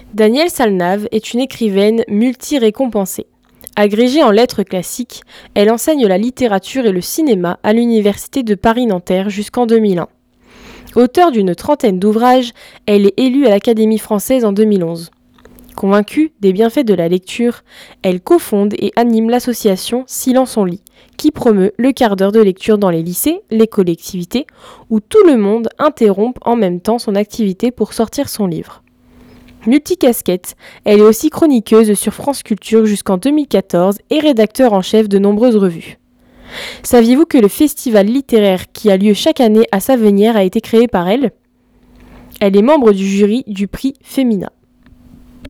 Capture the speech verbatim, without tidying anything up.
Danielle Salnave est une écrivaine multi-récompensée. Agrégée en lettres classiques, elle enseigne la littérature et le cinéma à l'université de Paris-Nanterre jusqu'en deux mille un. Auteure d'une trentaine d'ouvrages, elle est élue à l'Académie française en deux mille onze. Convaincue des bienfaits de la lecture, elle cofonde et anime l'association Silence on lit, qui promeut le quart d'heure de lecture dans les lycées, les collectivités, où tout le monde interrompt en même temps son activité pour sortir son livre. Multicasquette, elle est aussi chroniqueuse sur France Culture jusqu'en deux mille quatorze et rédacteur en chef de nombreuses revues. Saviez-vous que le festival littéraire qui a lieu chaque année à Savenière a été créé par elle ? Elle est membre du jury du prix Femina.